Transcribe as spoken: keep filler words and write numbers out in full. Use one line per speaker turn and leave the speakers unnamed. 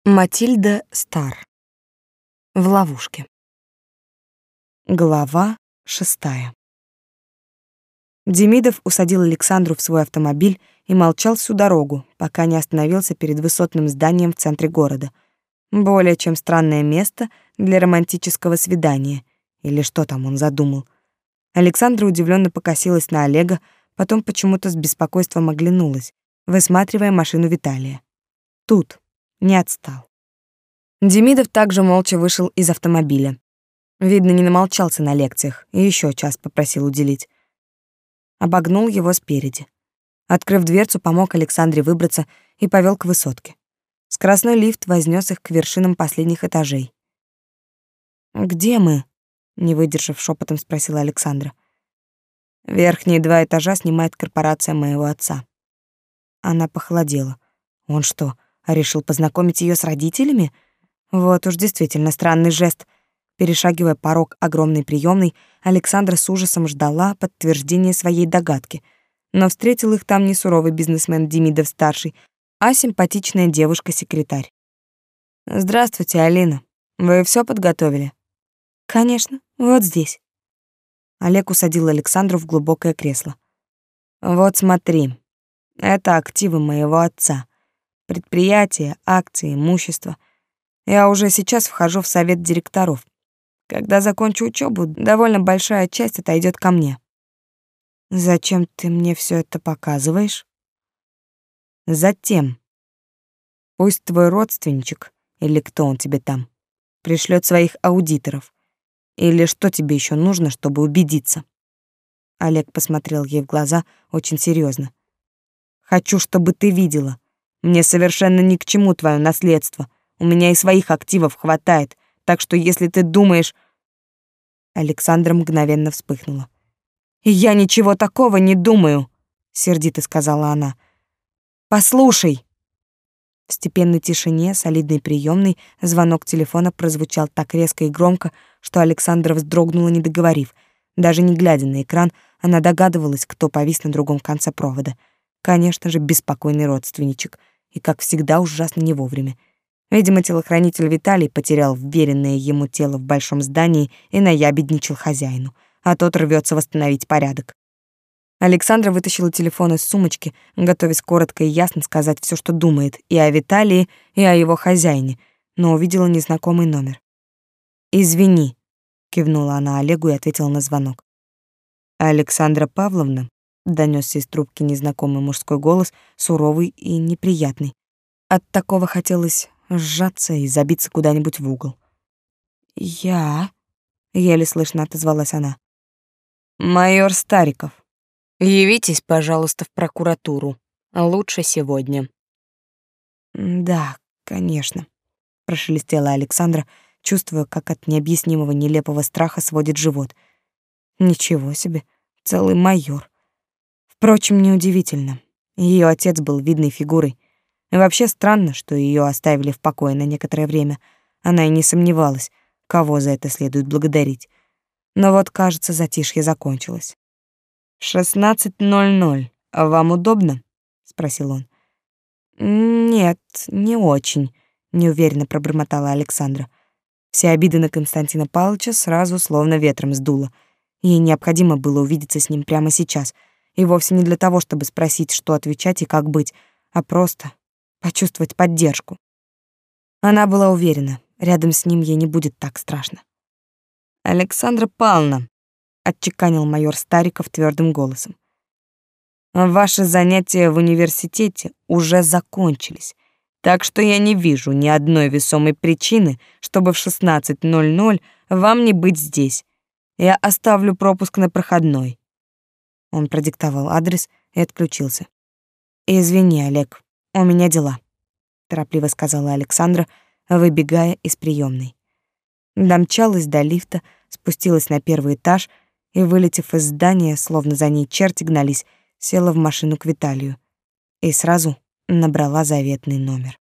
Матильда Стар. В ловушке. Глава шестая. Демидов усадил Александру в свой автомобиль и молчал всю дорогу, пока не остановился перед высотным зданием в центре города. Более чем странное место для романтического свидания. Или что там он задумал. Александра удивленно покосилась на Олега, потом почему-то с беспокойством оглянулась, высматривая машину Виталия. Тут не отстал. Демидов также молча вышел из автомобиля. Видно, не намолчался на лекциях и еще час попросил уделить. Обогнул его спереди. Открыв дверцу, помог Александре выбраться и повел к высотке. Скоростной лифт вознес их к вершинам последних этажей. «Где мы?» — не выдержав, шепотом спросила Александра. «Верхние два этажа снимает корпорация моего отца». Она похолодела. Он что, решил познакомить ее с родителями? Вот уж действительно странный жест. Перешагивая порог огромной приёмной, Александра с ужасом ждала подтверждения своей догадки. Но встретил их там не суровый бизнесмен Демидов-старший, а симпатичная девушка-секретарь. «Здравствуйте, Алина. Вы всё подготовили?» «Конечно, вот здесь». Олег усадил Александру в глубокое кресло. «Вот смотри, это активы моего отца. Предприятия, акции, имущество. Я уже сейчас вхожу в совет директоров. Когда закончу учебу, довольно большая часть отойдет ко мне». «Зачем ты мне все это показываешь?» «Затем. Пусть твой родственничек, или кто он тебе там, пришлет своих аудиторов. Или что тебе еще нужно, чтобы убедиться?» Олег посмотрел ей в глаза очень серьезно. «Хочу, чтобы ты видела. Мне совершенно ни к чему твое наследство. У меня и своих активов хватает, так что если ты думаешь...» Александра мгновенно вспыхнула. «Я ничего такого не думаю», — сердито сказала она. «Послушай». В степенной тишине солидной приёмной звонок телефона прозвучал так резко и громко, что Александра вздрогнула, не договорив. Даже не глядя на экран, она догадывалась, кто повис на другом конце провода. Конечно же, беспокойный родственничек. И, как всегда, ужасно не вовремя. Видимо, телохранитель Виталий потерял вверенное ему тело в большом здании и наябедничал хозяину, а тот рвется восстановить порядок. Александра вытащила телефон из сумочки, готовясь коротко и ясно сказать все, что думает, и о Виталии, и о его хозяине, но увидела незнакомый номер. «Извини», — кивнула она Олегу и ответила на звонок. «Александра Павловна», — донесся из трубки незнакомый мужской голос, суровый и неприятный. От такого хотелось сжаться и забиться куда-нибудь в угол. «Я...» — еле слышно отозвалась она. «Майор Стариков. Явитесь, пожалуйста, в прокуратуру. Лучше сегодня». «Да, конечно», — прошелестела Александра, чувствуя, как от необъяснимого нелепого страха сводит живот. Ничего себе, целый майор. Впрочем, неудивительно. Ее отец был видной фигурой. И вообще странно, что ее оставили в покое на некоторое время. Она и не сомневалась, кого за это следует благодарить. Но вот, кажется, затишье закончилось. «шестнадцать ноль ноль. Вам удобно?» — спросил он. «Нет, не очень», — неуверенно пробормотала Александра. Все обиды на Константина Павловича сразу словно ветром сдуло. Ей необходимо было увидеться с ним прямо сейчас, и вовсе не для того, чтобы спросить, что отвечать и как быть, а просто почувствовать поддержку. Она была уверена, рядом с ним ей не будет так страшно. «Александра Павловна», — отчеканил майор Стариков твердым голосом, «ваши занятия в университете уже закончились, так что я не вижу ни одной весомой причины, чтобы в шестнадцать ноль ноль вам не быть здесь. Я оставлю пропуск на проходной». Он продиктовал адрес и отключился. «Извини, Олег, у меня дела», — торопливо сказала Александра, выбегая из приёмной. Домчалась до лифта, спустилась на первый этаж и, вылетев из здания, словно за ней черти гнались, села в машину к Виталию и сразу набрала заветный номер.